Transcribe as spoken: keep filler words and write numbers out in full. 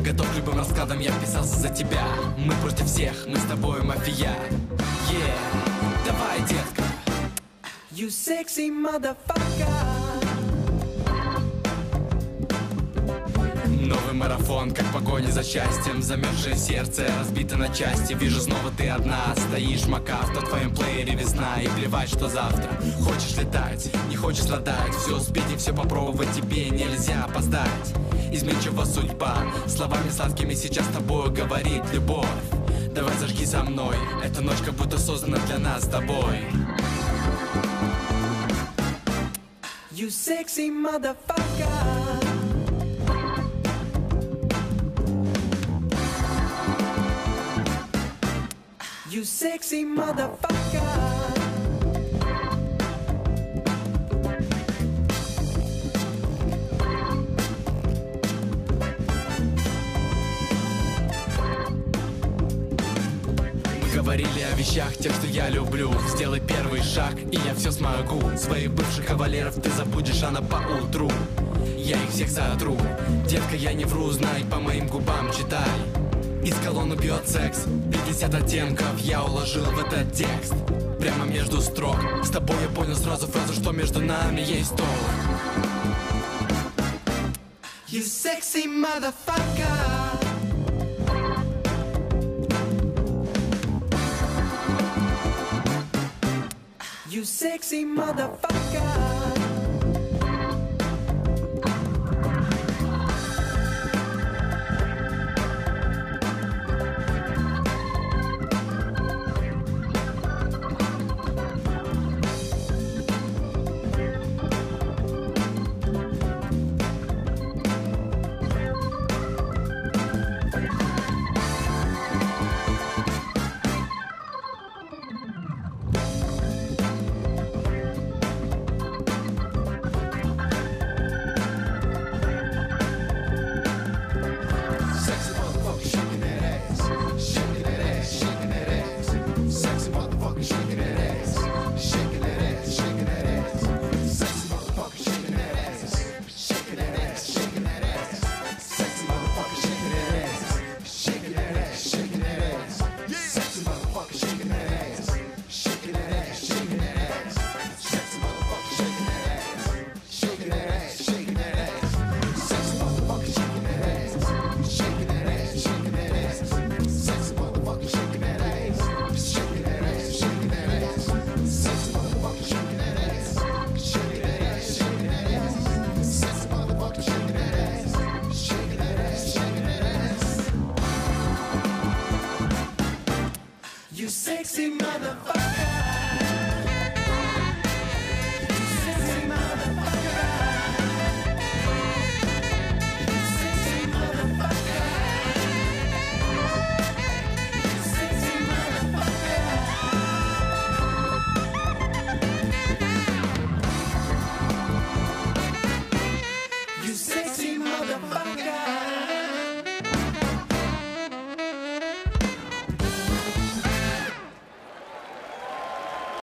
готов к любым раскладам, я вписался за тебя. Мы против всех, мы с тобой мафия. Yeah, давай, детка. You sexy motherfucker. Новый марафон, как погоня за счастьем. Замерзшее сердце разбито на части. Вижу, снова ты одна, стоишь макафта. В твоем плеере весна, и плевать, что завтра. Хочешь летать, не хочешь страдать. Все успеть и все попробовать тебе нельзя опоздать. Изменчива судьба, словами сладкими сейчас с тобой говорит любовь. Давай зажги со мной, эта ночь как будто создана для нас с тобой. You sexy motherfucker. You sexy motherfucker. Говорили о вещах, тех, что я люблю. Сделай первый шаг, и я все смогу. Своих бывших кавалеров ты забудешь, а на поутру я их всех сотру. Детка, я не вру, знай, по моим губам читай. Из колонны бьет секс, пятьдесят оттенков я уложил в этот текст. Прямо между строк, с тобой я понял сразу фразу, что между нами есть толк. You sexy motherfucker. You sexy motherfucker. You sexy motherfucker.